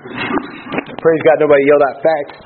Praise God, nobody yelled out facts.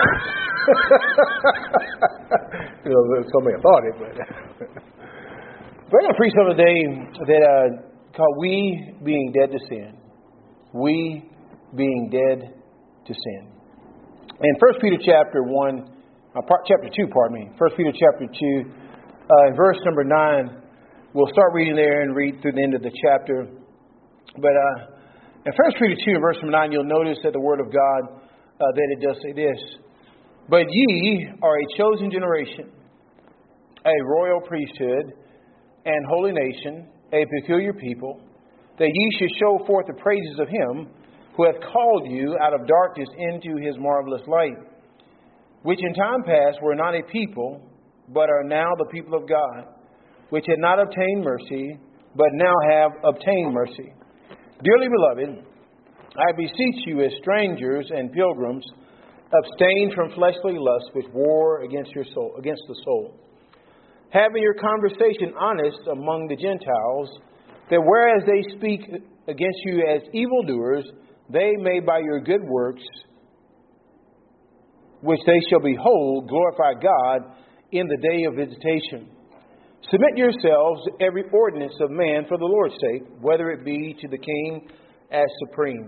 Somebody thought it, but we're going to preach on today that called "We Being Dead to Sin." We being dead to sin. In 1 Peter chapter 2, 1 Peter chapter 2, in verse number 9, we'll start reading there and read through the end of the chapter. But in 1 Peter 2, verse number 9, you'll notice that the Word of God, that it does say this: "But ye are a chosen generation, a royal priesthood, and holy nation, a peculiar people, that ye should show forth the praises of Him who hath called you out of darkness into His marvelous light, which in time past were not a people, but are now the people of God, which had not obtained mercy, but now have obtained mercy. Dearly beloved, I beseech you as strangers and pilgrims, abstain from fleshly lusts which war against the soul, having your conversation honest among the Gentiles, that whereas they speak against you as evildoers, they may by your good works, which they shall behold, glorify God in the day of visitation. Submit yourselves to every ordinance of man for the Lord's sake, whether it be to the king as supreme,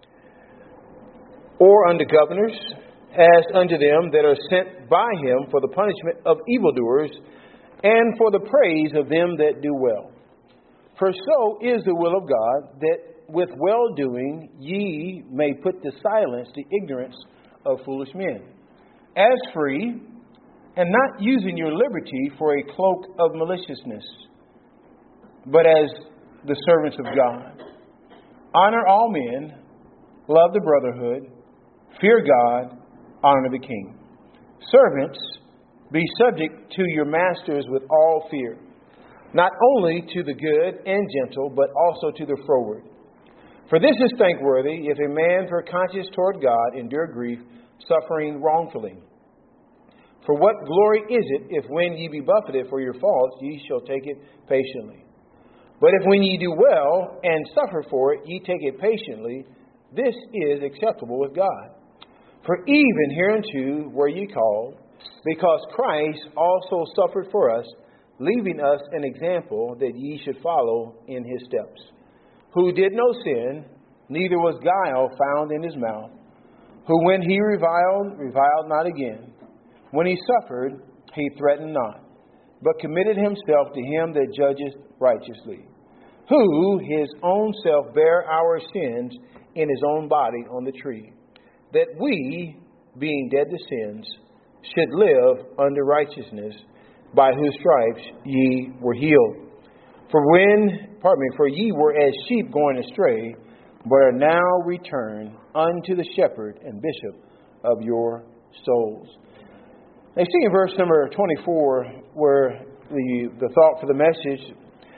or unto governors, as unto them that are sent by him for the punishment of evildoers, and for the praise of them that do well. For so is the will of God, that with well-doing ye may put to silence the ignorance of foolish men, as free, and not using your liberty for a cloak of maliciousness, but as the servants of God. Honor all men, love the brotherhood, fear God, honor the king. Servants, be subject to your masters with all fear, not only to the good and gentle, but also to the froward. For this is thankworthy, if a man for conscience toward God endure grief, suffering wrongfully. For what glory is it, if when ye be buffeted for your faults, ye shall take it patiently? But if when ye do well, and suffer for it, ye take it patiently, this is acceptable with God. For even hereunto were ye called, because Christ also suffered for us, leaving us an example that ye should follow in his steps, who did no sin, neither was guile found in his mouth, who when he reviled not again. When he suffered, he threatened not, but committed himself to him that judgeth righteously, who his own self bare our sins in his own body on the tree, that we, being dead to sins, should live unto righteousness, by whose stripes ye were healed. For ye were as sheep going astray, but are now returned unto the shepherd and bishop of your souls. Now, see in verse number 24, where the thought for the message,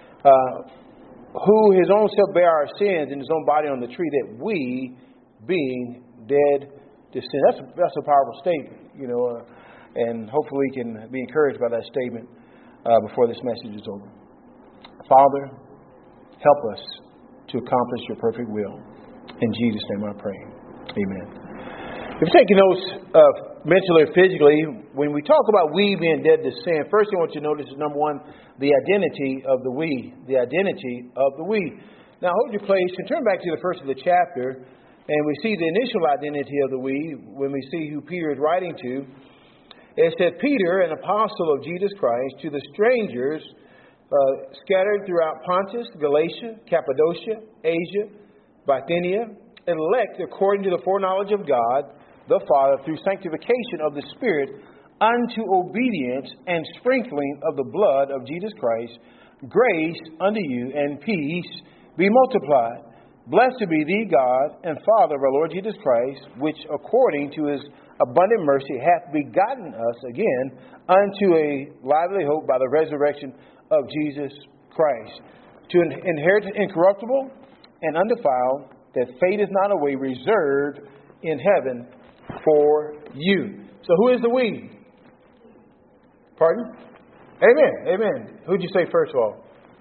who his own self bare our sins in his own body on the tree, that we, being dead to sin. That's a powerful statement, and hopefully we can be encouraged by that statement before this message is over. Father, help us to accomplish your perfect will. In Jesus' name I pray. Amen. If you're taking notes mentally or physically, when we talk about we being dead to sin, first thing I want you to notice is, number one, the identity of the we. The identity of the we. Now hold your place and turn back to the first of the chapter, and we see the initial identity of the we when we see who Peter is writing to. It said, Peter, an apostle of Jesus Christ, to the strangers scattered throughout Pontus, Galatia, Cappadocia, Asia, Bithynia, elect according to the foreknowledge of God, the Father, through sanctification of the Spirit, unto obedience and sprinkling of the blood of Jesus Christ, grace unto you and peace be multiplied. Blessed be thee, God and Father of our Lord Jesus Christ, which according to his abundant mercy hath begotten us again unto a lively hope by the resurrection of Jesus Christ, to inherit incorruptible and undefiled, that fadeth not away, reserved in heaven for you. So who is the we? Pardon? Amen. Amen. Who'd you say first of all?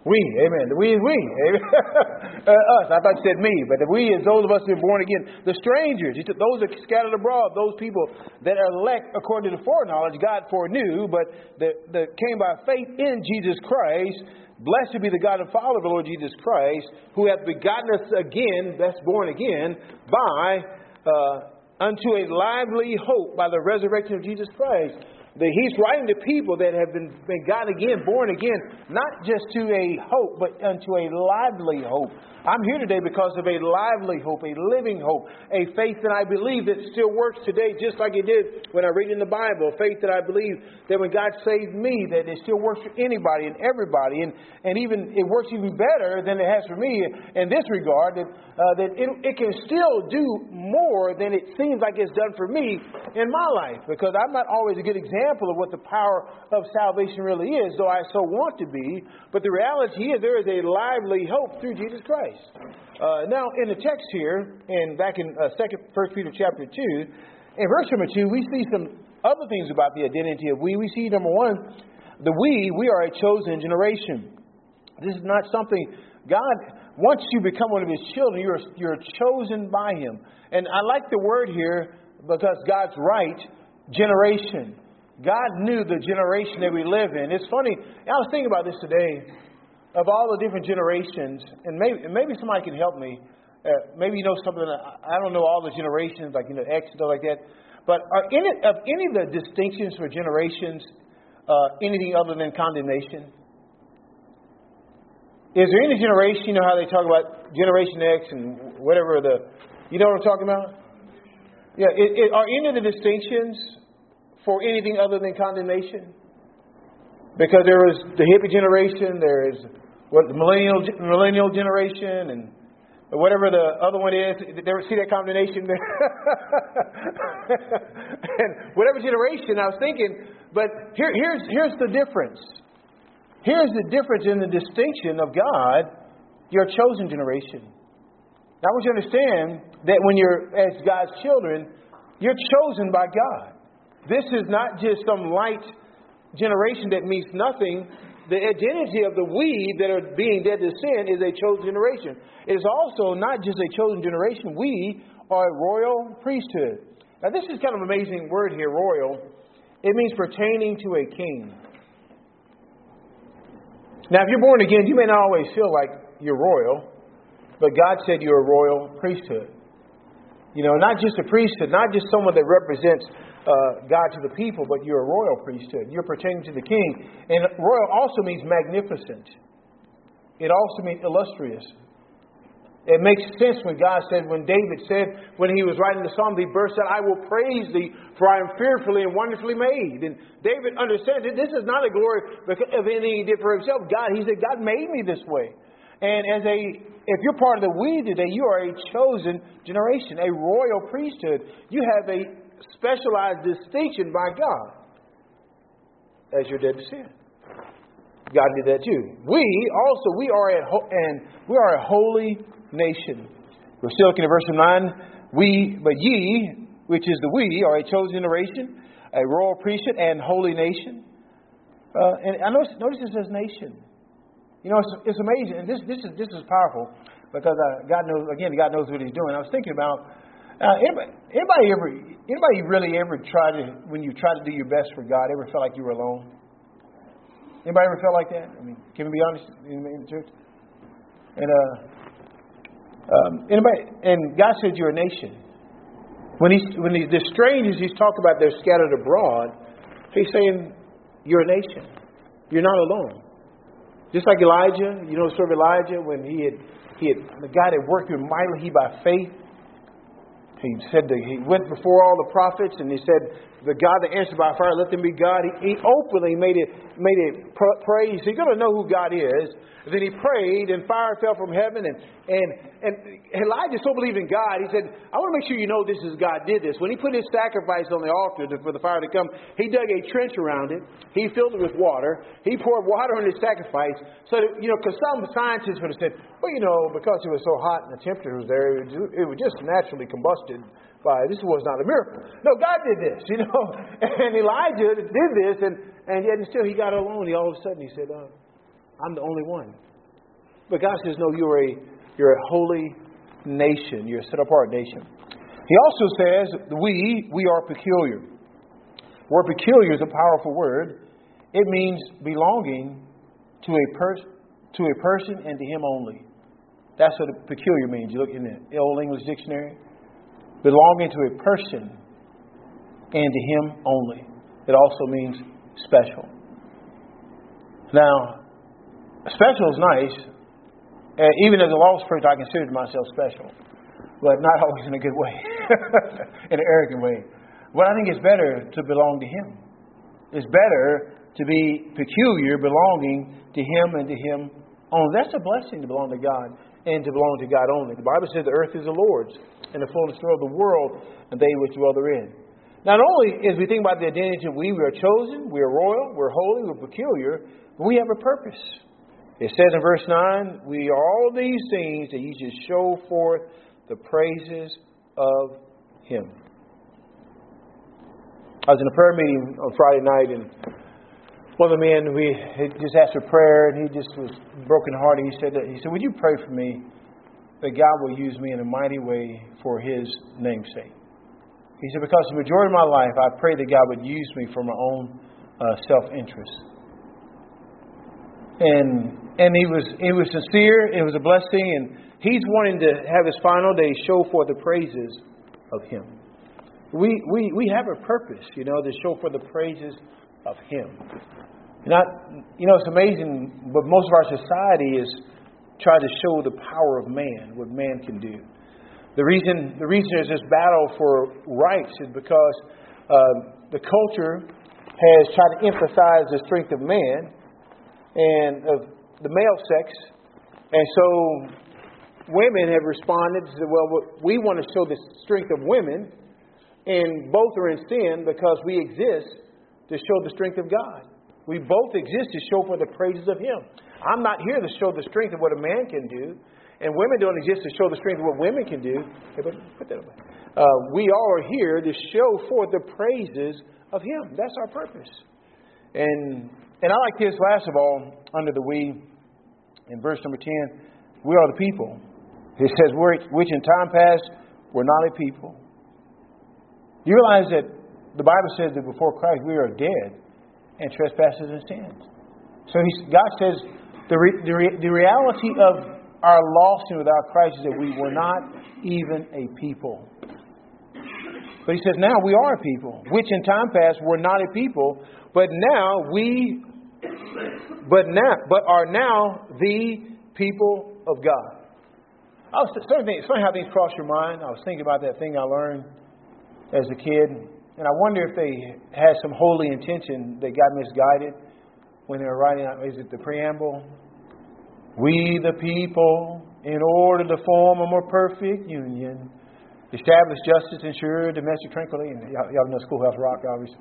We, amen. The we is we. Amen. Us. I thought you said me, but the we is those of us who are born again. The strangers, those that are scattered abroad, those people that are elect according to the foreknowledge God foreknew, but that came by faith in Jesus Christ. Blessed be the God and Father of the Lord Jesus Christ, who hath begotten us again, that's born again, by unto a lively hope by the resurrection of Jesus Christ. He's writing to people that have been God again, born again, not just to a hope, but unto a lively hope. I'm here today because of a lively hope, a living hope, a faith that I believe that still works today just like it did when I read in the Bible. A faith that I believe that when God saved me, that it still works for anybody and everybody. And even it works even better than it has for me in this regard, that it can still do more than it seems like it's done for me in my life. Because I'm not always a good example of what the power of salvation really is, though I so want to be. But the reality is there is a lively hope through Jesus Christ. Now, in the text here, and back in 1 Peter chapter 2, in verse number 2, we see some other things about the identity of we. We see, number one, we are a chosen generation. This is not something God, once you become one of His children, you're chosen by Him. And I like the word here because God's right, generation. God knew the generation that we live in. It's funny, I was thinking about this today. Of all the different generations, and maybe somebody can help me. Maybe you know something. I don't know all the generations, like X and stuff like that. But are any of the distinctions for generations anything other than condemnation? Is there any generation? You know how they talk about Generation X and whatever you know what I'm talking about? Yeah. Are any of the distinctions for anything other than condemnation? Because there was the hippie generation, there is the millennial generation, and whatever the other one is. Ever see that combination? And whatever generation, I was thinking, but here's the difference. Here's the difference in the distinction of God. You're a chosen generation. Now I want you to understand that when you're as God's children, you're chosen by God. This is not just some light generation that means nothing. The identity of the we that are being dead to sin is a chosen generation. It is also not just a chosen generation. We are a royal priesthood. Now this is kind of an amazing word here, royal. It means pertaining to a king. Now if you're born again, you may not always feel like you're royal, but God said you're a royal priesthood. Not just a priesthood, not just someone that represents God to the people, but you're a royal priesthood. You're pertaining to the king. And royal also means magnificent. It also means illustrious. It makes sense when David said, when he was writing the psalm, he burst out, I will praise thee, for I am fearfully and wonderfully made. And David understands that this is not a glory of anything he did for himself. He said, God made me this way. And if you're part of the we today, you are a chosen generation, a royal priesthood. You have a specialized distinction by God as you're dead to sin. God did that too. We are a holy nation. We're still looking at verse 9. But ye, which is the we, are a chosen generation, a royal priesthood, and holy nation. And I notice it says nation. It's amazing, and this is powerful because God knows what He's doing. I was thinking about anybody really ever try to, when you try to do your best for God, ever felt like you were alone? Anybody ever felt like that? I mean, can we be honest in the church? And and God said you're a nation. When the strangers He's talking about, they're scattered abroad. He's saying you're a nation. You're not alone. Just like Elijah, the story of Elijah when the God had worked him mightily by faith. He said he went before all the prophets and he said, the God that answered by fire, let them be God. He openly made it praise. So you're going to know who God is. And then he prayed and fire fell from heaven. And Elijah so believed in God, he said, I want to make sure you know this is God did this. When he put his sacrifice on the altar for the fire to come, he dug a trench around it. He filled it with water. He poured water on his sacrifice. So that, because some scientists would have said, well, because it was so hot and the temperature was there, it was just naturally combusted. This was not a miracle. No, God did this, And Elijah did this, and yet still he got alone. All of a sudden he said, I'm the only one. But God says, no, you're a holy nation. You're a set-apart nation. He also says, we are peculiar. The word peculiar is a powerful word. It means belonging to a person and to Him only. That's what peculiar means. You look in the Old English Dictionary. Belonging to a person and to Him only. It also means special. Now, special is nice. Even as a lost person, I consider myself special. But not always in a good way. In an arrogant way. But I think it's better to belong to Him. It's better to be peculiar, belonging to Him and to Him only. That's a blessing to belong to God and to belong to God only. The Bible says the earth is the Lord's and the fullness of the world and they which dwell therein. Not only as we think about the identity of we are chosen, we are royal, we're holy, we're peculiar, but we have a purpose. It says in verse 9, we are all these things that ye should show forth the praises of Him. I was in a prayer meeting on Friday night, and one of the men, we just asked for prayer, and he just was brokenhearted. He said, would you pray for me that God will use me in a mighty way for His name's sake? He said, because the majority of my life, I pray that God would use me for my own self-interest. And he was sincere. It was a blessing, and he's wanting to have his final day show forth the praises of Him. We have a purpose, to show forth the praises of Him. It's amazing, but most of our society is trying to show the power of man, what man can do. The reason there's this battle for rights is because the culture has tried to emphasize the strength of man and of the male sex. And so women have responded and said, well, we want to show the strength of women, and both are in sin because we exist to show the strength of God. We both exist to show for the praises of Him. I'm not here to show the strength of what a man can do, and women don't exist to show the strength of what women can do. Put that away. We all are here to show forth the praises of Him. That's our purpose. And I like this last of all, under the we, in verse number 10, we are the people. It says, which in time past were not a people. You realize that the Bible says that before Christ we are dead in trespasses and sins. So God says the reality of our lostness without Christ is that we were not even a people. But He says now we are a people, which in time past were not a people, but are now the people of God. It's funny how things cross your mind. I was thinking about that thing I learned as a kid, and I wonder if they had some holy intention that got misguided when they were writing out, is it the preamble? We the people, in order to form a more perfect union, establish justice, ensure domestic tranquility. And y'all know Schoolhouse Rock, obviously.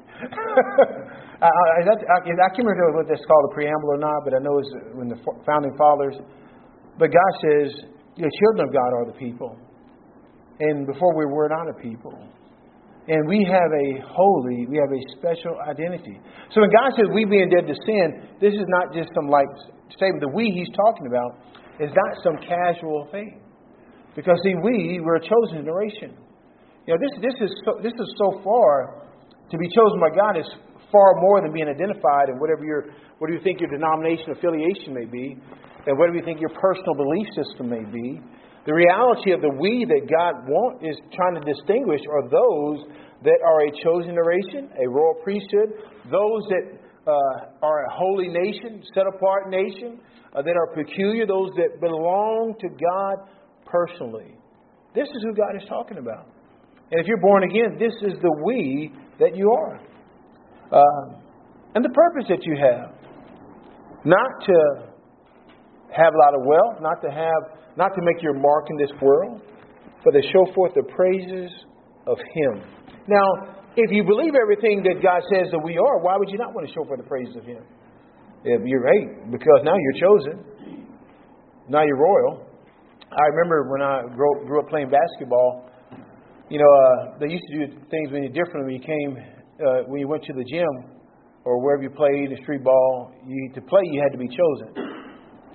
I can't remember what that's called, a preamble or not, but I know it's when the founding fathers. But God says, the children of God are the people. And before we were not a people. And we have a special identity. So when God says we being dead to sin, this is not just some light statement. The we He's talking about is not some casual thing. Because see, we're a chosen generation. This is so far to be chosen by God is far more than being identified in whatever you think your denomination affiliation may be, and whatever you think your personal belief system may be. The reality of the we that God is trying to distinguish are those that are a chosen generation, a royal priesthood, those that are a holy nation, set apart nation, that are peculiar, those that belong to God personally. This is who God is talking about. And if you're born again, this is the we that you are. And the purpose that you have. Not to have a lot of wealth, not to make your mark in this world, but to show forth the praises of Him. Now, if you believe everything that God says that we are, why would you not want to show forth the praises of Him? If you're right, because now you're chosen. Now you're royal. I remember when I grew up playing basketball, they used to do things when you're different when you went to the gym or wherever you played, the street ball. To play, you had to be chosen.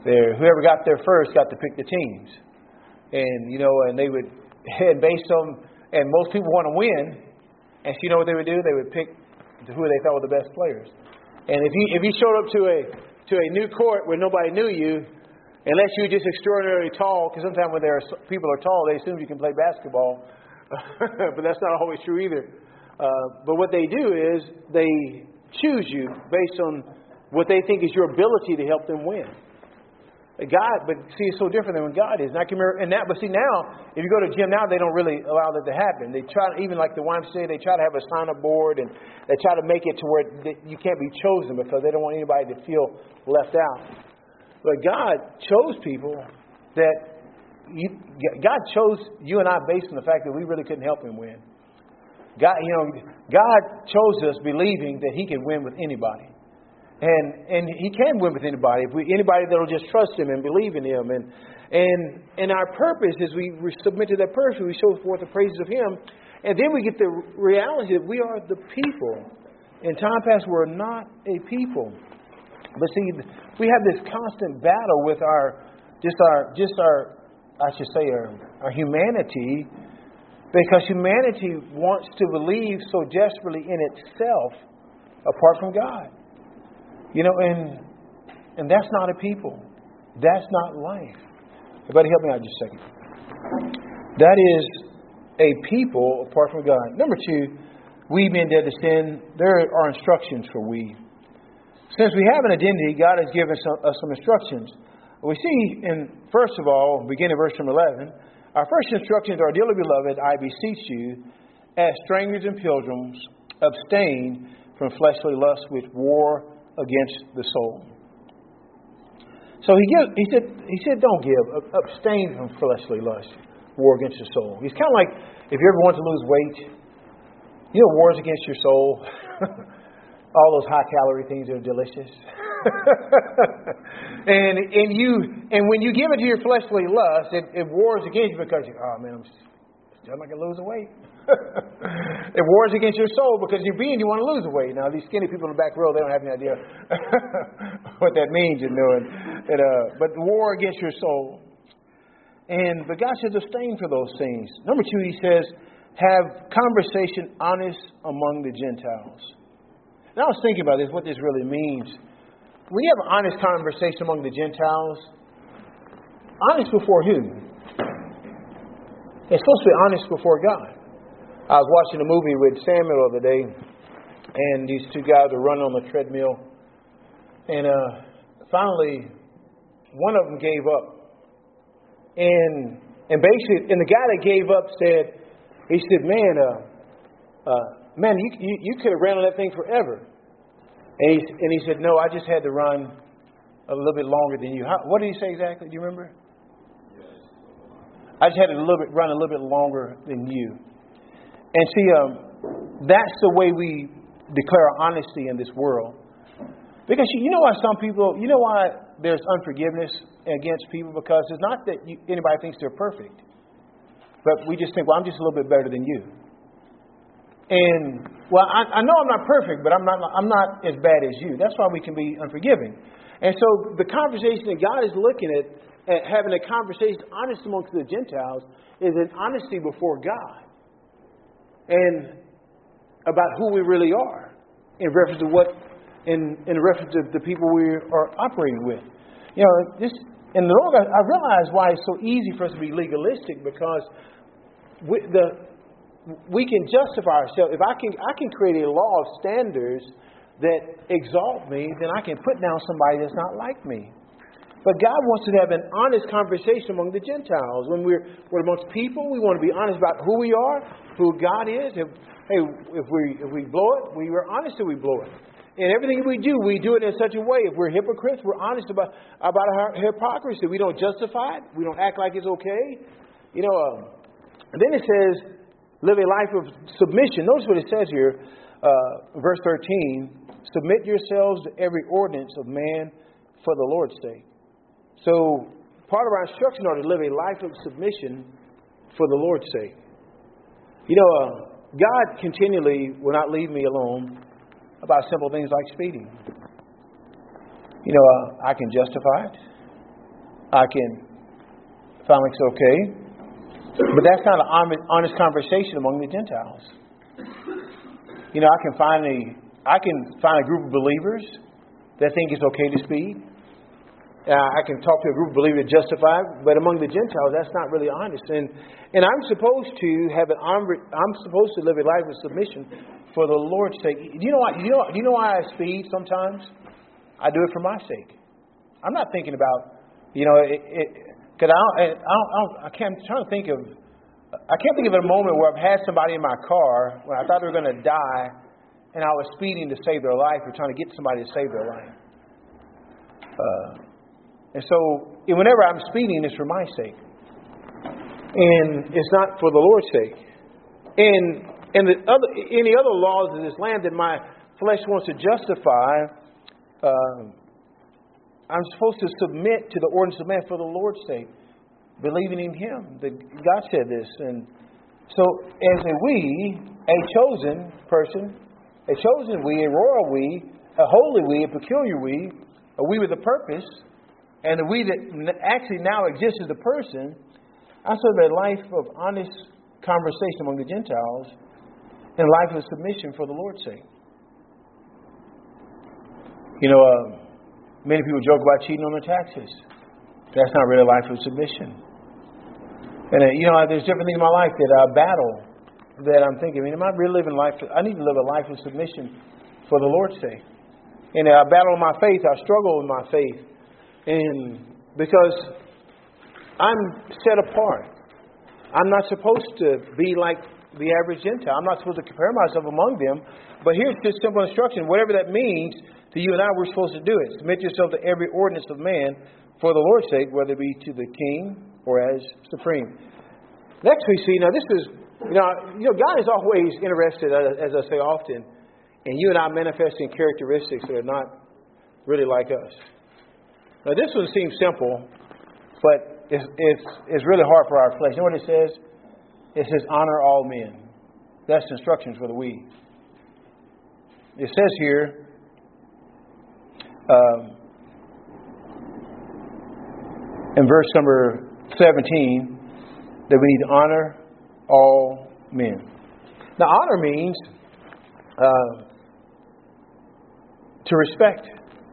Whoever got there first got to pick the teams. And, and they would, and based on, and most people want to win. And so you know what they would do? They would pick who they thought were the best players. And if you showed up to a new court where nobody knew you, unless you're just extraordinarily tall, because sometimes when people are tall, they assume you can play basketball. But that's not always true either. But what they do is they choose you based on what they think is your ability to help them win. But see, it's so different than when God is. And I can remember, but see now, if you go to the gym now, they don't really allow that to happen. They try, even like the YMCA, they try to have a sign-up board, and they try to make it to where you can't be chosen because they don't want anybody to feel left out. But God chose people God chose you and I based on the fact that we really couldn't help Him win. God chose us believing that He can win with anybody. And He can win with anybody. Anybody that will just trust Him and believe in Him. And our purpose is we submit to that person. We show forth the praises of Him. And then we get the reality that we are the people. In time past, we're not a people. But see, we have this constant battle with our humanity. Because humanity wants to believe so desperately in itself apart from God. And that's not a people. That's not life. Everybody help me out just a second. That is a people apart from God. Number two, we being dead to sin, there are instructions for we. Since we have an identity, God has given us some instructions. We see first of all, beginning verse number 11, our first instructions are, dearly beloved, I beseech you, as strangers and pilgrims, abstain from fleshly lusts which war against the soul. So he said, don't give. Abstain from fleshly lust, war against the soul. He's kind of like if you ever want to lose weight, wars against your soul. All those high-calorie things are delicious. and when you give it to your fleshly lust, it wars against you because I'm not going to lose the weight. It wars against your soul because you want to lose the weight. Now, these skinny people in the back row, they don't have any idea what that means, but the war against your soul. But God says abstain for those things. Number two, He says, have conversation honest among the Gentiles. Now, I was thinking about this, what this really means. When you have an honest conversation among the Gentiles, honest before who? It's supposed to be honest before God. I was watching a movie with Samuel the other day, and these two guys were running on the treadmill. And finally, one of them gave up. And the guy that gave up said, man, you could have ran on that thing forever. And he said, no, I just had to run a little bit longer than you. What did he say exactly? Do you remember? I just had to run a little bit longer than you. And see, that's the way we declare our honesty in this world. Because why there's unforgiveness against people? Because it's not that anybody thinks they're perfect. But we just think, I'm just a little bit better than you. And, I know I'm not perfect, but I'm not as bad as you. That's why we can be unforgiving. And so the conversation that God is looking at having a conversation honest amongst the Gentiles is an honesty before God. And about who we really are in reference to in reference to the people we are operating with. In the Lord, I realize why it's so easy for us to be legalistic, because we can justify ourselves. If I can create a law of standards that exalt me, then I can put down somebody that's not like me. But God wants to have an honest conversation among the Gentiles. When we're amongst people, we want to be honest about who we are, who God is. If we blow it, we're honest that we blow it. And everything we do it in such a way. If we're hypocrites, we're honest about our hypocrisy. We don't justify it. We don't act like it's okay. And then it says, live a life of submission. Notice what it says here, verse 13. Submit yourselves to every ordinance of man for the Lord's sake. So part of our instruction are to live a life of submission for the Lord's sake. God continually will not leave me alone about simple things like speeding. I can justify it. I can find like it's okay. But that's not an honest conversation among the Gentiles. You know, I can find a group of believers that think it's okay to speed. I can talk to a group of believers that justify it, but among the Gentiles, that's not really honest. And I'm supposed to I'm supposed to live a life of submission for the Lord's sake. Do you know why I speed sometimes? I do it for my sake. I'm not thinking about, because I can't think of a moment where I've had somebody in my car when I thought they were going to die, and I was speeding to save their life or trying to get somebody to save their life. And so, whenever I'm speeding, it's for my sake, and it's not for the Lord's sake. And any other laws of this land that my flesh wants to justify, I'm supposed to submit to the ordinance of man for the Lord's sake, believing in Him. That God said this. And so as a chosen person, a chosen we, a royal we, a holy we, a peculiar we, a we with a purpose, and a we that actually now exists as a person, I serve a life of honest conversation among the Gentiles and a life of submission for the Lord's sake. Many people joke about cheating on their taxes. That's not really a life of submission. And, there's different things in my life that I battle, that I'm thinking, am I really living life? I need to live a life of submission for the Lord's sake. And I battle my faith. I struggle with my faith. And because I'm set apart. I'm not supposed to be like the average Gentile. I'm not supposed to compare myself among them. But here's just simple instruction. Whatever that means to you and I, we're supposed to do it. Submit yourself to every ordinance of man for the Lord's sake, whether it be to the king or as supreme. Next we see, now this is, God is always interested, as I say often, in you and I manifesting characteristics that are not really like us. Now this one seems simple, but it's really hard for our flesh. You know what it says? It says, honor all men. That's instructions for the we. It says here, in verse number 17, that we need to honor all men. Now, honor means to respect.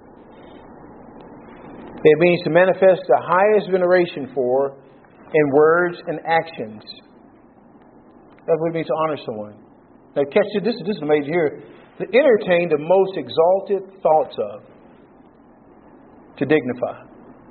It means to manifest the highest veneration for in words and actions. That's what it means to honor someone. Now, catch it. This is amazing here. To entertain the most exalted thoughts of. To dignify.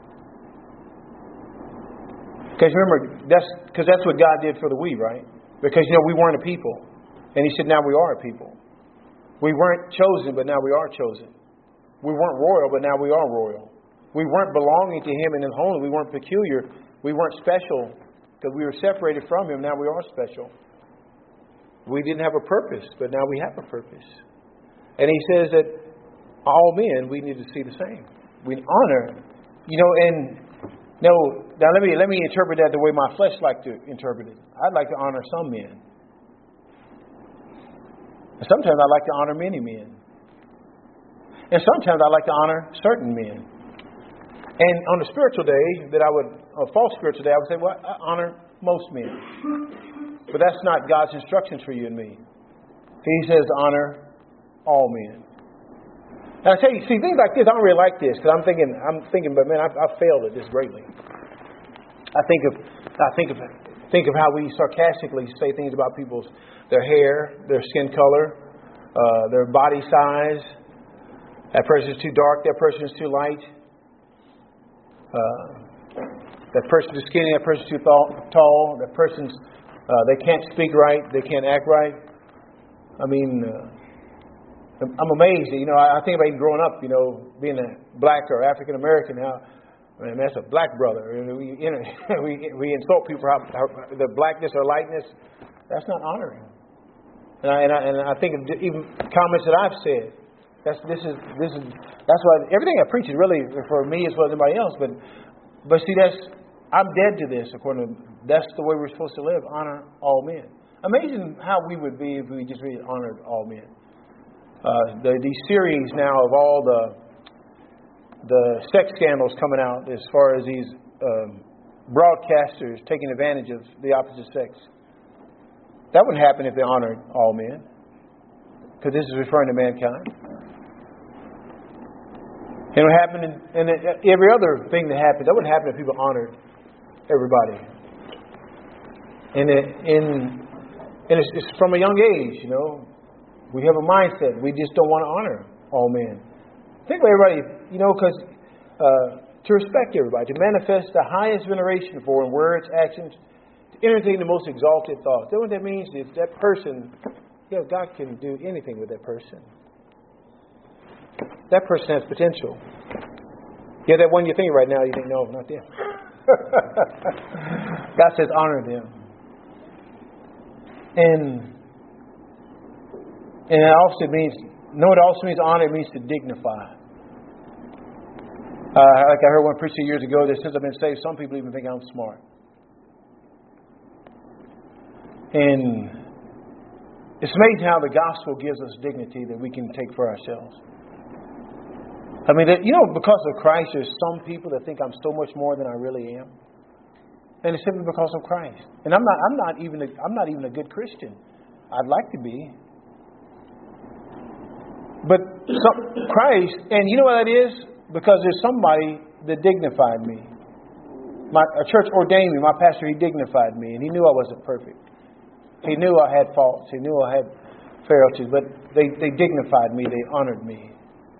Because remember, that's what God did for the we, right? Because, we weren't a people. And He said, now we are a people. We weren't chosen, but now we are chosen. We weren't royal, but now we are royal. We weren't belonging to Him in His home. We weren't peculiar. We weren't special because we were separated from Him. Now we are special. We didn't have a purpose, but now we have a purpose. And He says that all men, we need to see the same. We honor, now let me interpret that the way my flesh like to interpret it. I'd like to honor some men. And sometimes I like to honor many men. And sometimes I like to honor certain men. And on a spiritual day, a false spiritual day, I would say, well, I honor most men. But that's not God's instructions for you and me. He says honor all men. And I tell you, see, things like this, I don't really like this because I'm thinking, but man, I've failed at this greatly. I think of how we sarcastically say things about their hair, their skin color, their body size. That person is too dark. That person is too light. That person is skinny. That person is too tall. That person's they can't speak right. They can't act right. I mean, I'm amazed. I think about even growing up. Being a black or African American. That's a black brother. We insult people for their blackness or lightness. That's not honoring. And I think of even comments that I've said. That's why everything I preach is really for me as well as anybody else. But see, I'm dead to this. That's the way we're supposed to live. Honor all men. Amazing how we would be if we just really honored all men. These series now of all the sex scandals coming out as far as these broadcasters taking advantage of the opposite sex. That wouldn't happen if they honored all men, because this is referring to mankind. It would happen in every other thing that happens. That wouldn't happen if people honored everybody. And it's from a young age, you know. We have a mindset. We just don't want to honor all men. Think about everybody, you know, because to respect everybody, to manifest the highest veneration for in words, actions, to entertain the most exalted thoughts. What that means is that person, you know, God can do anything with that person. That person has potential. Yeah, that one you're thinking right now, you think, no, not them. God says honor them. And it also means, no, it also means honor. It means to dignify. Like I heard one preacher years ago that since I've been saved, some people even think I'm smart. And it's amazing how the gospel gives us dignity that we can take for ourselves. I mean, you know, because of Christ, there's some people that think I'm so much more than I really am, and it's simply because of Christ. And I'm not even a good Christian. I'd like to be, but Christ, and you know what that is? Because there's somebody that dignified me. A church ordained me. My pastor, he dignified me, and he knew I wasn't perfect. He knew I had faults. He knew I had frailties, but they dignified me. They honored me.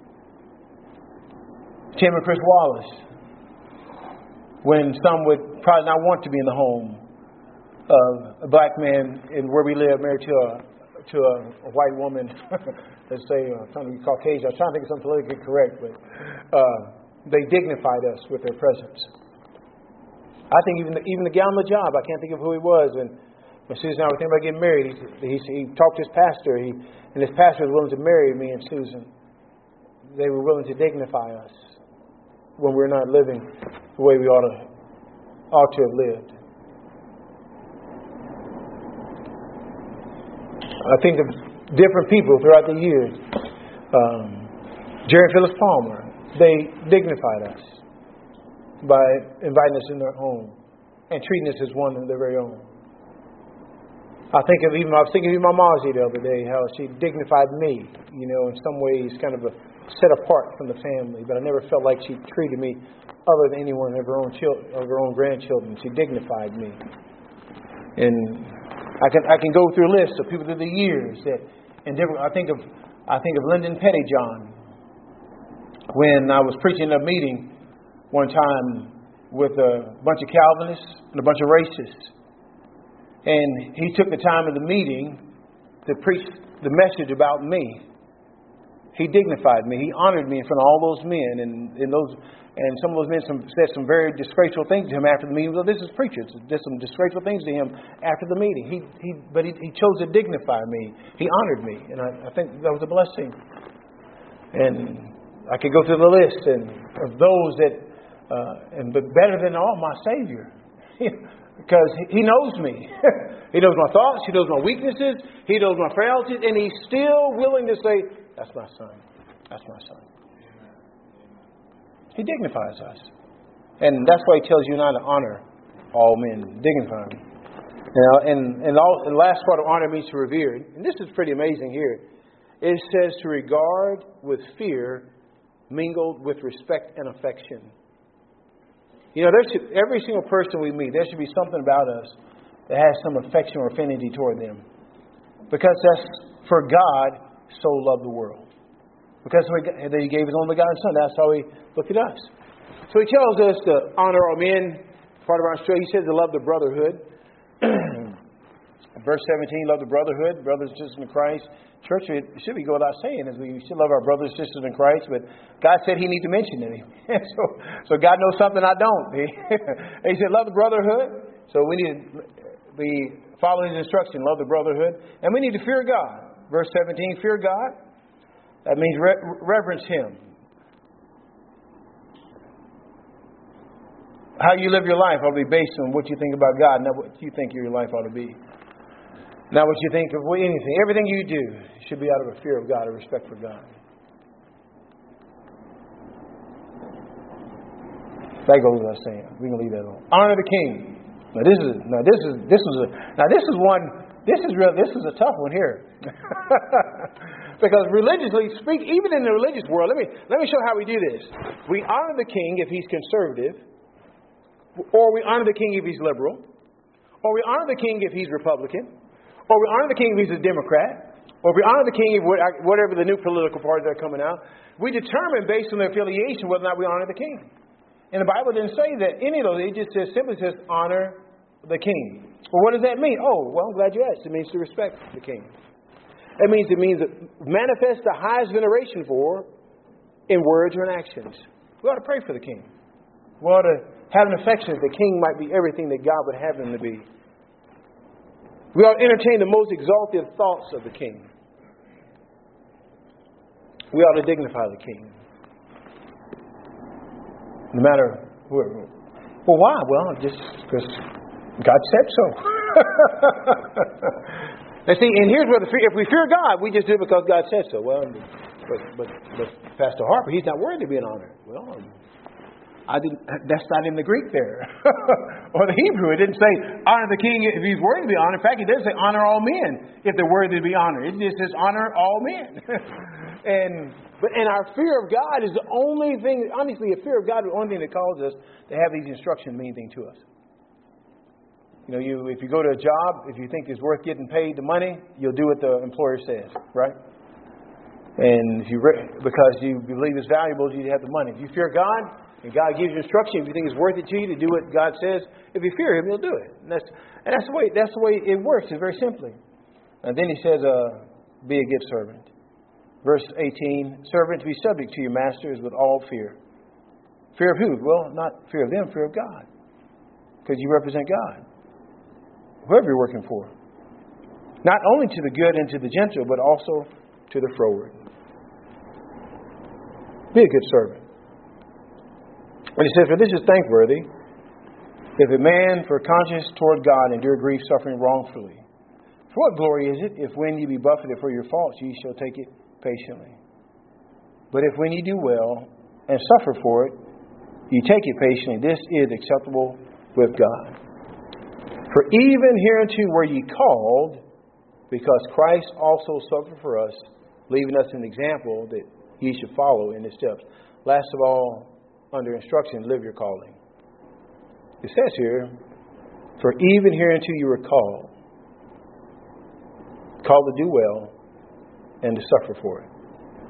Tim and Chris Wallace, when some would probably not want to be in the home of a black man in where we live, married to a white woman, let's say, trying to be Caucasian. I was trying to think of something politically correct, but they dignified us with their presence. I think even the guy on the job, I can't think of who he was, when Susan and I were thinking about getting married, he talked to his pastor, and his pastor was willing to marry me and Susan. They were willing to dignify us when we're not living the way we ought to have lived. I think of different people throughout the years. Jerry and Phyllis Palmer, they dignified us by inviting us in their home and treating us as one of their very own. I was thinking of my Margie the other day, how she dignified me, you know, in some ways kind of set apart from the family, but I never felt like she treated me other than anyone of her own grandchildren. She dignified me. And I can go through a list of people through the years that, and different. I think of Lyndon Pettyjohn, when I was preaching at a meeting one time with a bunch of Calvinists and a bunch of racists, and he took the time of the meeting to preach the message about me. He dignified me. He honored me in front of all those men, and some of those men said some very disgraceful things to him after the meeting. Well, this is preachers. Did some disgraceful things to him after the meeting. But he chose to dignify me. He honored me, and I think that was a blessing. And I could go through the list of those but better than all, my Savior, because He knows me. He knows my thoughts. He knows my weaknesses. He knows my frailties, and He's still willing to say, "That's my son. That's my son." He dignifies us. And that's why He tells you not to honor all men. Dignify them. And the last part of honor means to revere. And this is pretty amazing here. It says to regard with fear mingled with respect and affection. You know, every single person we meet, there should be something about us that has some affection or affinity toward them. Because that's, for God so loved the world. Because He gave His only begotten Son. That's how He looked at us. So He tells us to honor our men. Part of our story, He says to love the brotherhood. Verse 17, love the brotherhood, brothers and sisters in Christ. Church, it should be go without saying, as we should love our brothers and sisters in Christ, but God said He needs to mention it. So God knows something I don't. He said, love the brotherhood. So we need to be following His instruction, love the brotherhood. And we need to fear God. Verse 17, fear God. That means reverence Him. How you live your life ought to be based on what you think about God, not what you think your life ought to be. Not what you think of anything. Everything you do should be out of a fear of God, a respect for God. That goes without saying. We can leave that alone. Honor the king. This is a tough one here. Because religiously speak, even in the religious world, let me show how we do this. We honor the king if he's conservative, or we honor the king if he's liberal, or we honor the king if he's Republican, or we honor the king if he's a Democrat, or we honor the king if whatever the new political parties that are coming out. We determine based on their affiliation whether or not we honor the king. And the Bible didn't say that any of those. It just simply says honor the king. Well, what does that mean? Oh, well, I'm glad you asked. It means to respect the king. It means to manifest the highest veneration for in words or in actions. We ought to pray for the king. We ought to have an affection that the king might be everything that God would have him to be. We ought to entertain the most exalted thoughts of the king. We ought to dignify the king. No matter who. Well, why? Well, just because God said so. Now see, and here's where if we fear God, we just do it because God said so. Well, but Pastor Harper, he's not worthy to be an honor. Well, that's not in the Greek there. Or the Hebrew. It didn't say honor the king if he's worthy to be honored. In fact, it doesn't say honor all men if they're worthy to be honored. It just says honor all men. And our fear of God is the only thing, honestly, a fear of God is the only thing that causes us to have these instructions mean anything to us. You know, if you go to a job, if you think it's worth getting paid the money, you'll do what the employer says, right? And because you believe it's valuable, you have the money. If you fear God, and God gives you instruction, if you think it's worth it to you to do what God says, if you fear Him, He'll do it. And that's the way it works. It's very simply. And then He says, be a good servant. Verse 18, servants, be subject to your masters with all fear. Fear of who? Well, not fear of them, fear of God. Because you represent God. Whoever you're working for. Not only to the good and to the gentle, but also to the froward. Be a good servant. And he says, for this is thankworthy, if a man for conscience toward God endure grief suffering wrongfully. For what glory is it, if when ye be buffeted for your faults, ye shall take it patiently? But if when ye do well, and suffer for it, ye take it patiently, this is acceptable with God. For even hereunto were ye called, because Christ also suffered for us, leaving us an example that ye should follow in his steps. Last of all, under instruction, live your calling. It says here, for even hereunto you were called to do well and to suffer for it.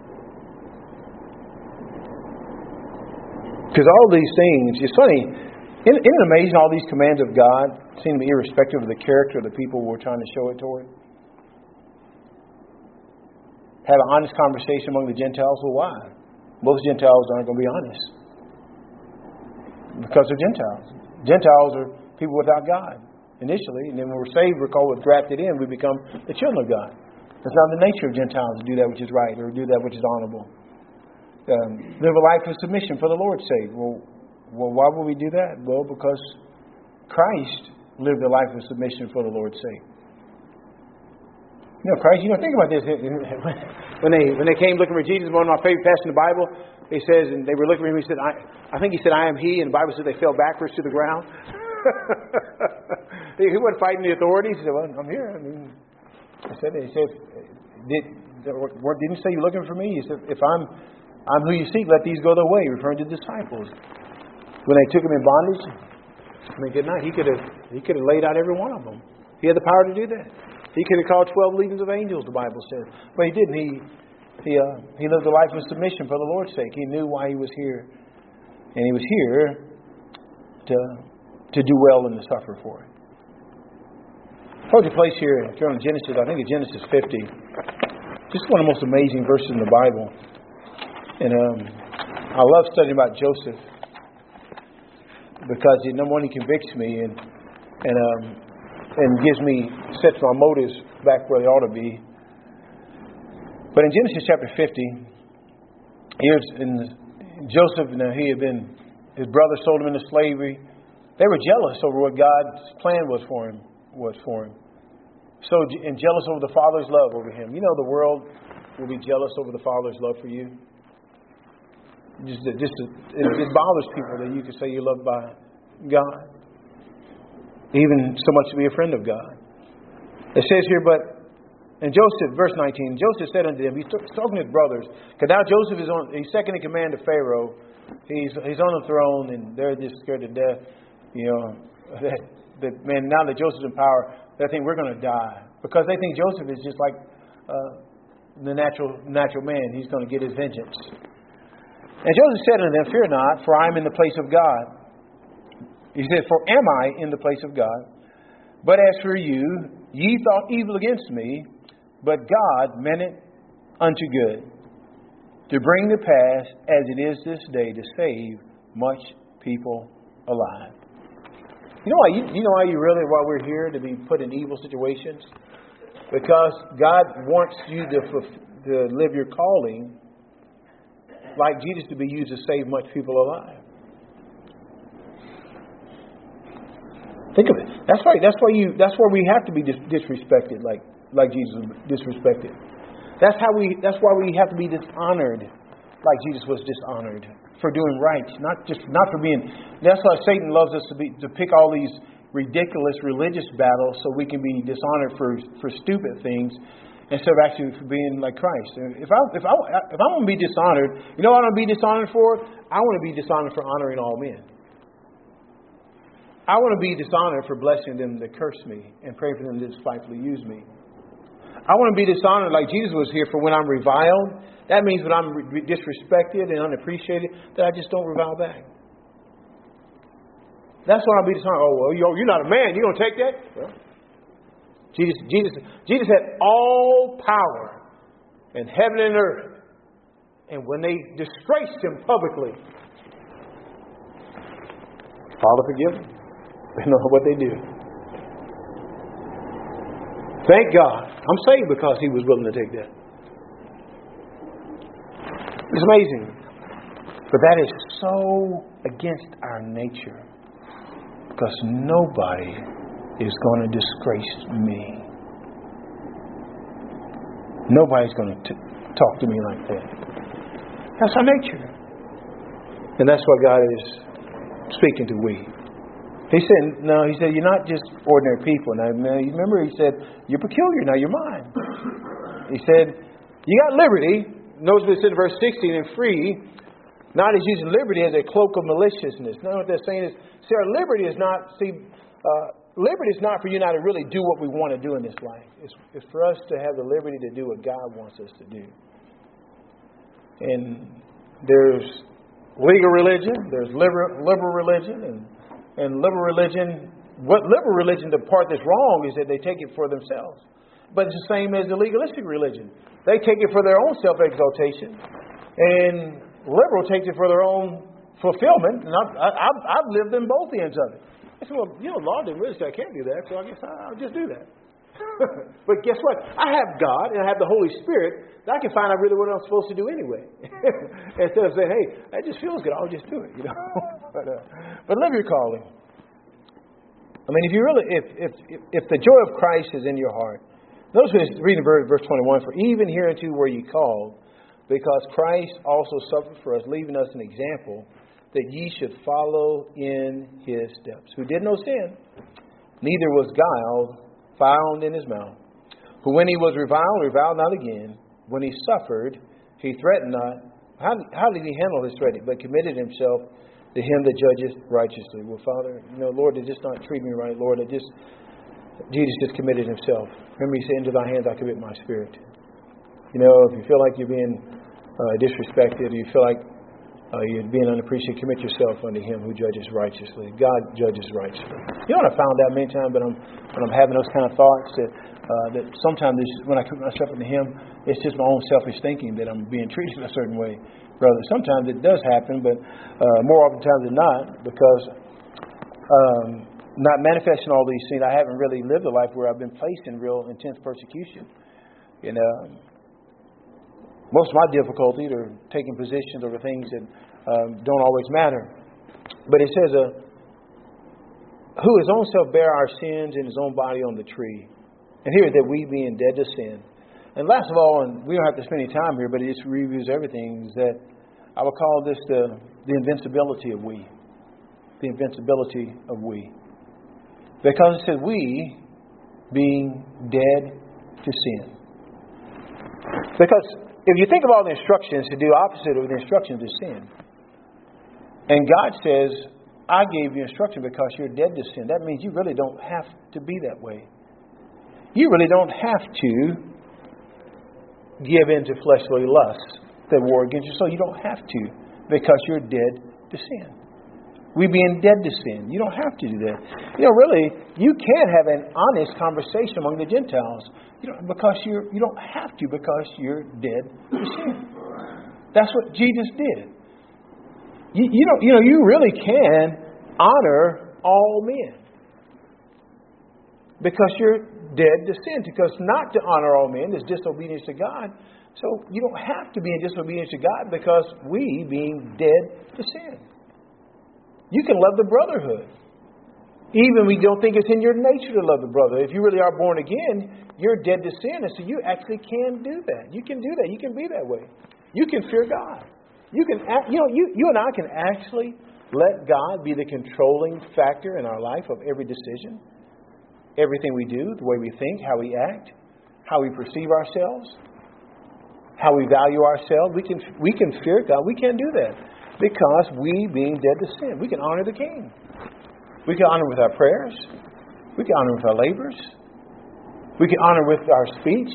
Because all these things, it's funny, isn't it amazing all these commands of God seem to be irrespective of the character of the people we're trying to show it toward? Have an honest conversation among the Gentiles. Well, why? Most Gentiles aren't going to be honest. Because they're Gentiles. Gentiles are people without God initially. And then when we're saved, we're called, we're grafted in. We become the children of God. It's not the nature of Gentiles to do that which is right or do that which is honorable. Live a life of submission for the Lord's sake. Well, why would we do that? Well, because Christ lived a life of submission for the Lord's sake. You know, Christ, think about this. When they came looking for Jesus, one of my favorite passages in the Bible, he says, and they were looking for him, he said, I think he said, I am he, and the Bible said they fell backwards to the ground. He wasn't fighting the authorities. He said, well, I'm here. He said, didn't you say you're looking for me? He said, if I'm who you seek, let these go their way, referring to the disciples. When they took him in bondage, good night. He could have laid out every one of them. He had the power to do that. He could have called 12 legions of angels, the Bible says. But he didn't. He lived a life of submission for the Lord's sake. He knew why he was here. And he was here to do well and to suffer for it. I told you a place here, if you're on Genesis, I think it's Genesis 50. Just one of the most amazing verses in the Bible. And I love studying about Joseph. Because number one, he convicts me and sets my motives back where they ought to be. But in Genesis chapter 50, Joseph, his brother sold him into slavery. They were jealous over what God's plan was for him. So, and jealous over the Father's love over him. You know, the world will be jealous over the Father's love for you. It bothers people that you can say you're loved by God, even so much to be a friend of God. It says here, and Joseph, verse 19, Joseph said unto them, he's talking to his brothers, because now Joseph he's second in command to Pharaoh. He's on the throne, and they're just scared to death. That man, now that Joseph's in power, they think we're going to die, because they think Joseph is just like the natural man. He's going to get his vengeance. And Joseph said unto them, fear not, for I am in the place of God. He said, for am I in the place of God? But as for you, ye thought evil against me, but God meant it unto good, to bring to pass as it is this day, to save much people alive. You know why we're here to be put in evil situations? Because God wants you to live your calling like Jesus, to be used to save much people alive. Think of it. That's right. That's where we have to be disrespected, like Jesus was disrespected. That's why we have to be dishonored, like Jesus was dishonored, for doing right, not for being. That's why Satan loves us to pick all these ridiculous religious battles, so we can be dishonored for stupid things, instead of actually for being like Christ. If I'm going to be dishonored, you know what I'm going to be dishonored for? I want to be dishonored for honoring all men. I want to be dishonored for blessing them that curse me and praying for them that despitefully use me. I want to be dishonored like Jesus was here for when I'm reviled. That means when I'm disrespected and unappreciated, that I just don't revile back. That's when I'll be dishonored. Oh, well, you're not a man. You don't take that? Well, Jesus had all power in heaven and earth. And when they disgraced him publicly, Father, forgive them. They know what they do. Thank God. I'm saved because he was willing to take that. It's amazing. But that is so against our nature. Because nobody is going to disgrace me. Nobody's going to talk to me like that. That's our nature. And that's what God is speaking to we. He said, you're not just ordinary people. Now, you remember, he said, you're peculiar. Now you're mine. He said, you got liberty. Notice what it said in verse 16, and free, not as using liberty as a cloak of maliciousness. No, what they're saying is, our liberty is not, liberty is not for you and I to really do what we want to do in this life. It's for us to have the liberty to do what God wants us to do. And there's legal religion, there's liberal religion, and liberal religion, the part that's wrong is that they take it for themselves. But it's the same as the legalistic religion. They take it for their own self-exaltation. And liberal takes it for their own fulfillment. And I've lived in both ends of it. I said, well, law didn't really say I can't do that, so I guess I'll just do that. But guess what? I have God and I have the Holy Spirit that I can find out really what I'm supposed to do anyway. Instead of saying, hey, that just feels good, I'll just do it. But live your calling. I mean, if the joy of Christ is in your heart, notice when it's reading verse 21, for even hereunto were ye called, because Christ also suffered for us, leaving us an example, that ye should follow in his steps. Who did no sin, neither was guile found in his mouth. For when he was reviled not again. When he suffered, he threatened not. How did he handle his threatening? But committed himself to him that judges righteously. Well, Father, Lord, they just not treat me right. Lord, Jesus just committed himself. Remember, he said, into thy hands I commit my spirit. If you feel like you're being disrespected, or you feel like you're being unappreciated, commit yourself unto him who judges righteously. God judges righteously. I found out many times when I'm having those kind of thoughts that sometimes when I commit myself unto him, it's just my own selfish thinking that I'm being treated a certain way. Brother, sometimes it does happen, but more often times than not, because not manifesting all these things, I haven't really lived a life where I've been placed in real intense persecution. Most of my difficulties are taking positions over things that don't always matter. But it says, who his own self bare our sins in his own body on the tree. And here that we being dead to sin. And last of all, and we don't have to spend any time here, but it just reviews everything, is that I would call this the invincibility of we. The invincibility of we. Because it said we being dead to sin. Because if you think of all the instructions to do opposite of the instructions to sin. And God says, I gave you instruction because you're dead to sin. That means you really don't have to be that way. You really don't have to give in to fleshly lusts that war against you. So you don't have to because you're dead to sin. We being dead to sin. You don't have to do that. Really, you can have an honest conversation among the Gentiles. Because you don't have to because you're dead to sin. That's what Jesus did. You really can honor all men. Because you're dead to sin. Because not to honor all men is disobedience to God. So you don't have to be in disobedience to God because we being dead to sin. You can love the brotherhood. Even we don't think it's in your nature to love the brother. If you really are born again, you're dead to sin. And so you actually can do that. You can do that. You can be that way. You can fear God. You can, you and I can actually let God be the controlling factor in our life of every decision. Everything we do, the way we think, how we act, how we perceive ourselves, how we value ourselves. We can fear God. We can do that because we, being dead to sin, we can honor the King. We can honor with our prayers. We can honor with our labors. We can honor with our speech.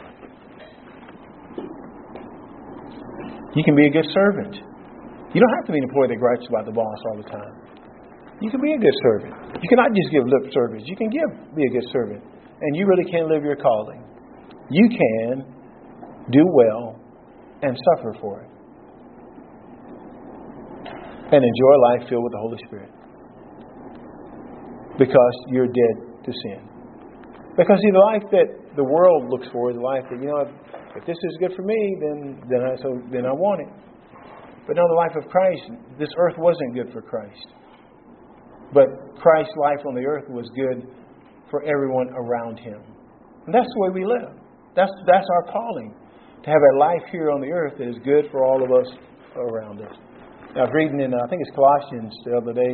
You can be a good servant. You don't have to be an employee that gripes about the boss all the time. You can be a good servant. You cannot just give lip service. You can be a good servant. And you really can live your calling. You can do well and suffer for it. And enjoy a life filled with the Holy Spirit. Because you're dead to sin. Because the life that the world looks for is a life that, if this is good for me, then I want it. But no, the life of Christ, this earth wasn't good for Christ. But Christ's life on the earth was good for everyone around Him. And that's the way we live. That's our calling. To have a life here on the earth that is good for all of us around us. Now, I was reading in, I think it's Colossians the other day.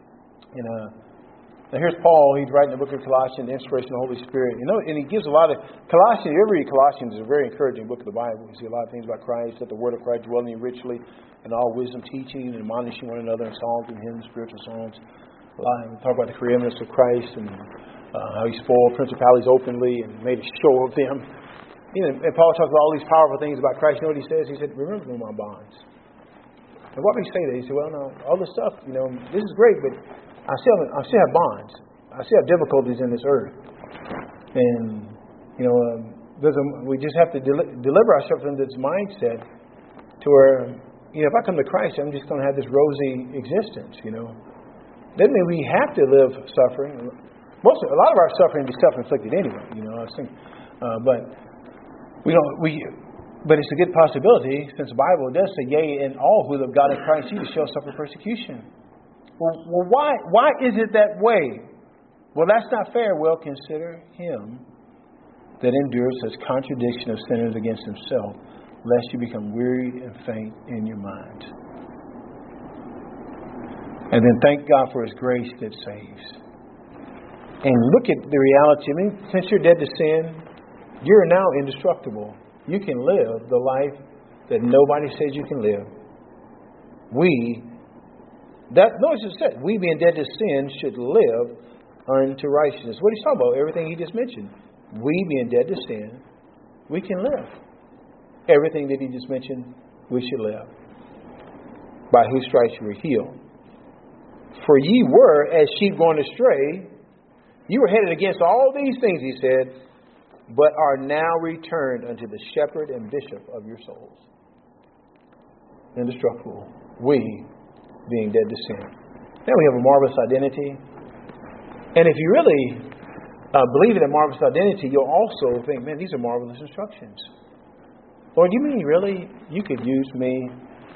Now here's Paul. He's writing the book of Colossians, the inspiration of the Holy Spirit. And he gives a lot of Colossians. You ever read Colossians? Is a very encouraging book of the Bible. You see a lot of things about Christ. That the word of Christ dwelling in you richly, and all wisdom, teaching and admonishing one another in psalms and hymns, spiritual songs. A lot of talk about the preeminence of Christ and how He spoiled principalities openly and made a show of them. And Paul talks about all these powerful things about Christ. You know what he says? He said, "Remember me my bonds." And why would he say that? He said, "Well, no, all this stuff, this is great, but I still have bonds. I still have difficulties in this earth. And, we just have to deliver ourselves from this mindset to where, if I come to Christ, I'm just going to have this rosy existence, Doesn't mean we have to live suffering. A lot of our suffering is self-inflicted anyway, but it's a good possibility, since the Bible does say, yea, and all who love God in Christ Jesus shall suffer persecution. Well, why is it that way? Well, that's not fair. Well, consider Him that endures such contradiction of sinners against Himself, lest you become weary and faint in your mind. And then thank God for His grace that saves. And look at the reality. Since you're dead to sin, you're now indestructible. You can live the life that nobody says you can live. Notice it said, we being dead to sin should live unto righteousness. What he's talking about? Everything he just mentioned. We being dead to sin, we can live. Everything that he just mentioned, we should live. By whose stripes you were healed. For ye were as sheep going astray. You were headed against all these things, he said, but are now returned unto the shepherd and bishop of your souls. Indestructible. We being dead to sin. Now we have a marvelous identity. And if you really believe in a marvelous identity, you'll also think, man, these are marvelous instructions. Lord, you mean really you could use me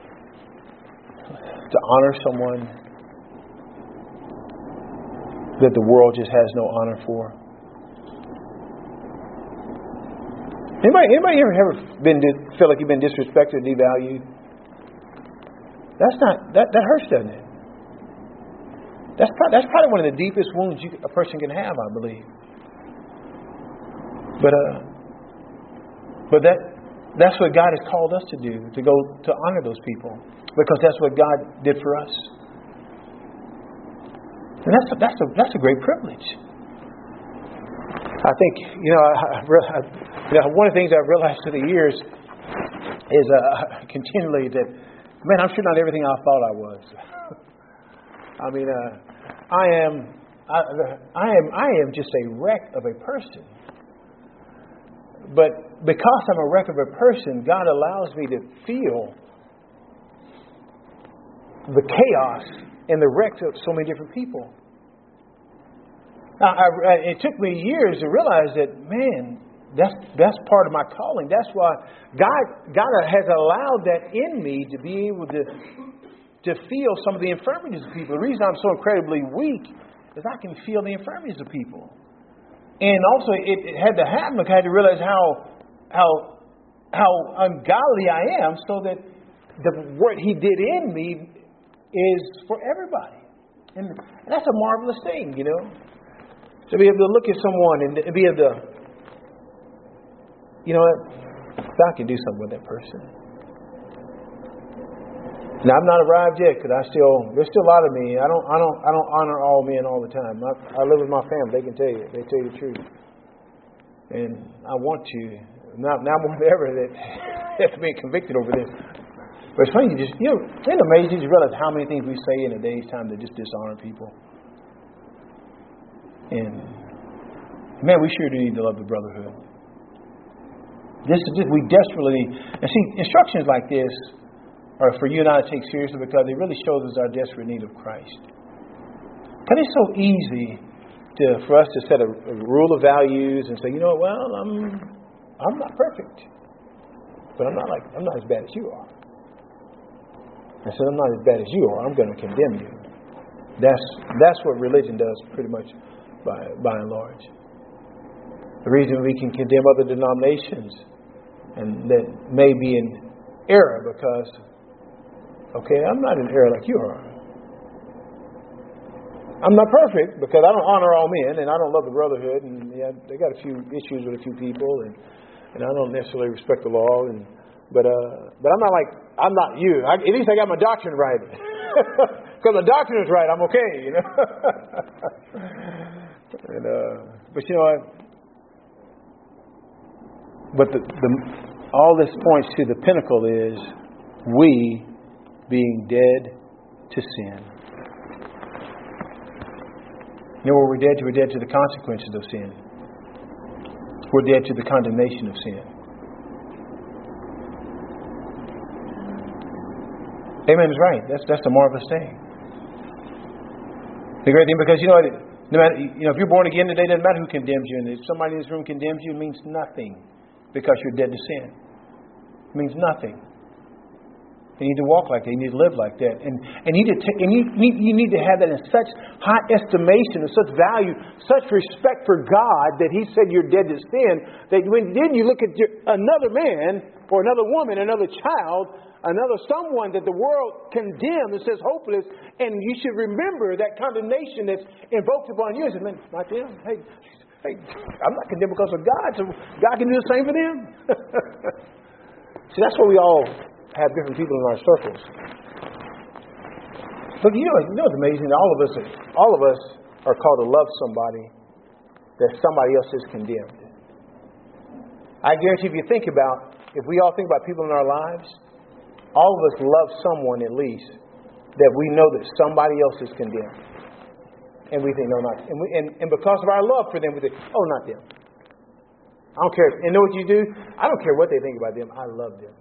to honor someone that the world just has no honor for? Anybody ever feel like you've been disrespected or devalued? that hurts, doesn't it? That's probably one of the deepest wounds a person can have, I believe. But that's what God has called us to do, to go to honor those people, because that's what God did for us. And that's a great privilege. I think one of the things I've realized through the years is continually that, man, I'm sure not everything I thought I was. I mean, I am just a wreck of a person. But because I'm a wreck of a person, God allows me to feel the chaos and the wrecks of so many different people. Now, it took me years to realize that, man, that's part of my calling. That's why God has allowed that in me to be able to feel some of the infirmities of people. The reason I'm so incredibly weak is I can feel the infirmities of people. And also, it had to happen because I had to realize how ungodly I am, so that what He did in me is for everybody. And that's a marvelous thing, you know. To be able to look at someone and be able to, you know what, God can do something with that person. Now, I've not arrived yet, because there's still a lot of me. I don't honor all men all the time. I live with my family. They can tell you. They tell you the truth. And I want to, now more than ever, that have been convicted over this. But it's funny, isn't it amazing to realize how many things we say in a day's time that just dishonor people? And man, we sure do need to love the brotherhood. We desperately need. And see, instructions like this are for you and I to take seriously, because it really shows us our desperate need of Christ. But it's so easy for us to set a rule of values and say, you know what, well, I'm not perfect, but I'm not as bad as you are. And so I'm not as bad as you are. I'm going to condemn you. That's what religion does, pretty much, by and large. The reason we can condemn other denominations and that may be in error, because, okay, I'm not in error like you are. I'm not perfect, because I don't honor all men, and I don't love the brotherhood, and they got a few issues with a few people, and I don't necessarily respect the law, but I'm not you. At least I got my doctrine right. Because the doctrine is right, I'm okay, you know. But you know what? But all this points to the pinnacle is we being dead to sin. You know what we're dead to? We're dead to the consequences of sin. We're dead to the condemnation of sin. Amen is right. That's a marvelous thing. The great thing, because you know what? No matter, if you're born again today, it doesn't matter who condemns you. And if somebody in this room condemns you, it means nothing, because you're dead to sin. It means nothing. You need to walk like that. You need to live like that. And you need to have that in such high estimation, and such value, such respect for God, that He said you're dead to sin, that when then you look at another man or another woman, another child, someone that the world condemns and says hopeless, and you should remember that condemnation that's invoked upon you. And say, man, not them. Hey, I'm not condemned because of God, so God can do the same for them. See, that's why we all have different people in our circles. But you know what's amazing? All of us are called to love somebody that somebody else has condemned. I guarantee if we all think about people in our lives, all of us love someone at least that we know that somebody else is condemned. And we think, no, not. And because of our love for them, we think, oh, not them. I don't care. And know what you do? I don't care what they think about them. I love them.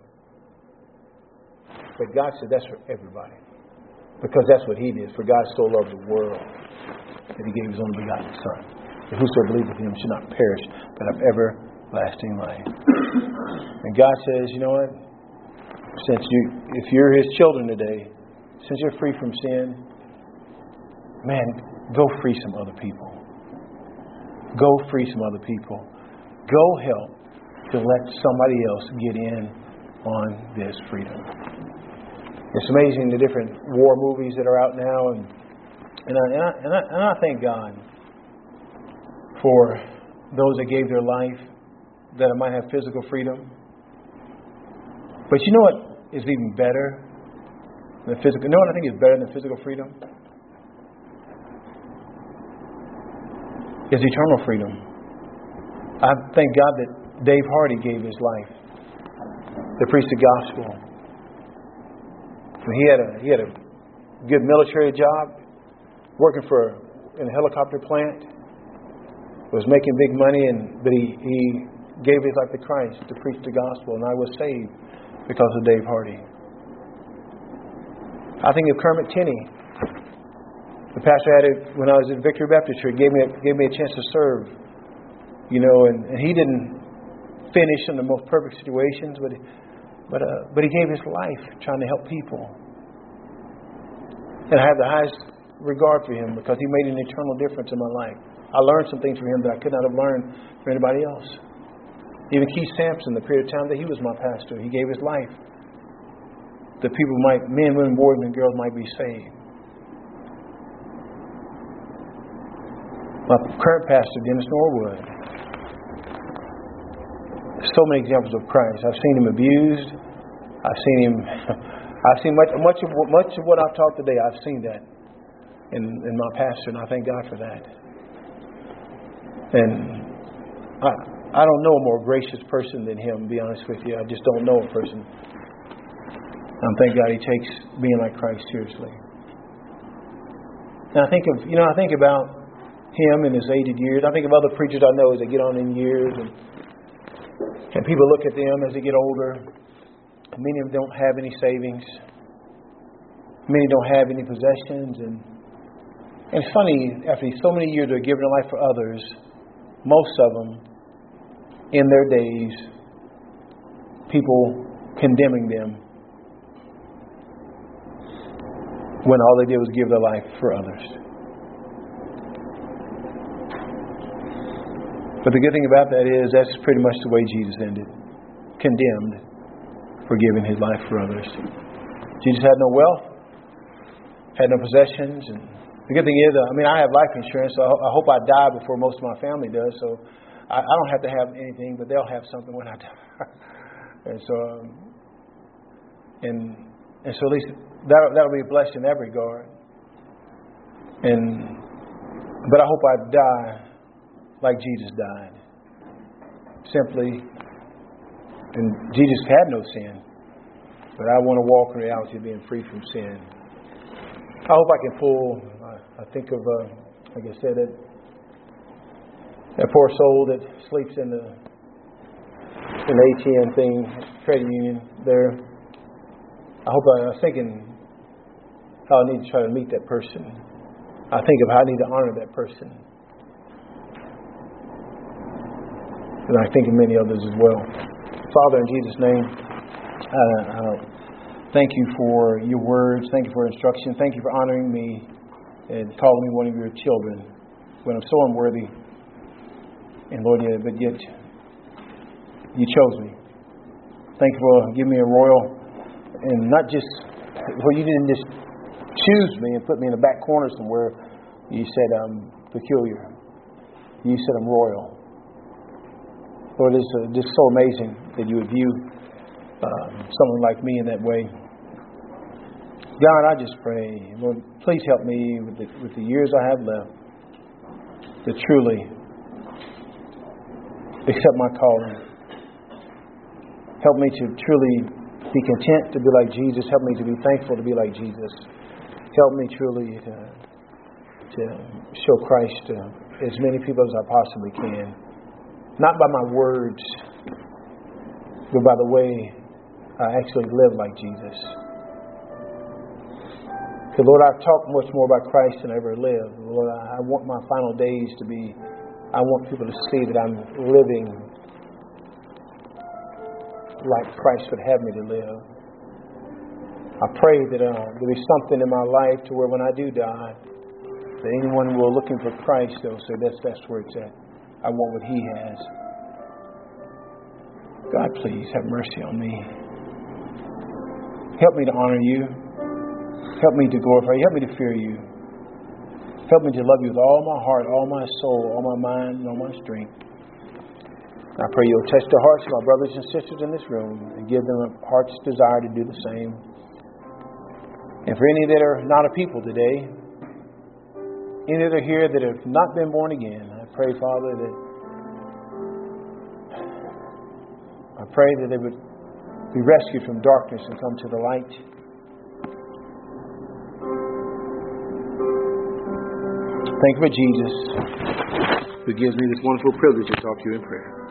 But God said that's for everybody. Because that's what He did. For God so loved the world that He gave His only begotten Son, that whosoever believeth in Him should not perish, but have everlasting life. And God says, you know what? If you're His children today, since you're free from sin, man, go free some other people. Go free some other people. Go help to let somebody else get in on this freedom. It's amazing the different war movies that are out now, and I thank God for those that gave their life that I might have physical freedom. But you know what is even better than physical? You know what I think is better than physical freedom? Is eternal freedom. I thank God that Dave Hardy gave his life to preach the gospel. He had a good military job, working in a helicopter plant, was making big money, but he gave his life to Christ to preach the gospel, and I was saved because of Dave Hardy. I think of Kermit Tenney. The pastor had it when I was at Victory Baptist Church. Gave me a chance to serve, and he didn't finish in the most perfect situations, but he gave his life trying to help people. And I have the highest regard for him because he made an eternal difference in my life. I learned some things from him that I could not have learned from anybody else. Even Keith Sampson, the period of time that he was my pastor, he gave his life that men, women, boys, and girls might be saved. My current pastor, Dennis Norwood. So many examples of Christ. I've seen him abused. I've seen much of what I've taught today. I've seen that in my pastor, and I thank God for that. And I don't know a more gracious person than him, to be honest with you. I just don't know a person. And thank God he takes being like Christ seriously. And I think about him in his aged years. I think of other preachers I know as they get on in years, and people look at them as they get older. Many of them don't have any savings. Many don't have any possessions, and it's funny, after so many years of giving their life for others, most of them, in their days, people condemning them when all they did was give their life for others. But the good thing about that is that's pretty much the way Jesus ended. Condemned for giving his life for others. Jesus had no wealth, had no possessions, and the good thing is, I have life insurance, so I hope I die before most of my family does, so I don't have to have anything, but they'll have something when I die. and so at least that'll be a blessing in that regard. But I hope I die like Jesus died. Simply, and Jesus had no sin, but I want to walk in reality of being free from sin. I hope I can I think of, like I said, that poor soul that sleeps in the ATM thing, credit union there. I was thinking how I need to try to meet that person. I think of how I need to honor that person. And I think of many others as well. Father, in Jesus' name, thank you for your words. Thank you for instruction. Thank you for honoring me and calling me one of your children when I'm so unworthy. And Lord, but yet you chose me. Thank you for giving me a royal, and not just, you didn't just choose me and put me in the back corner somewhere. You said I'm peculiar. You said I'm royal. Lord, it's just so amazing that you would view someone like me in that way. God, I just pray, Lord, please help me with the years I have left to truly accept my calling. Help me to truly be content to be like Jesus. Help me to be thankful to be like Jesus. Help me truly to show Christ to as many people as I possibly can. Not by my words, but by the way I actually live like Jesus. Because Lord, I've talked much more about Christ than I ever lived. Lord, I want my final days to be, I want people to see that I'm living like Christ would have me to live. I pray that there'll be something in my life to where when I do die, that anyone who are looking for Christ, they'll say, that's where it's at. I want what He has. God, please have mercy on me. Help me to honor You. Help me to glorify you. Help me to fear you. Help me to love you with all my heart, all my soul, all my mind, and all my strength. I pray you'll touch the hearts of my brothers and sisters in this room and give them a heart's desire to do the same. And for any that are not a people today, any that are here that have not been born again, I pray, Father, that they would be rescued from darkness and come to the light. Thank you for Jesus, who gives me this wonderful privilege to talk to you in prayer.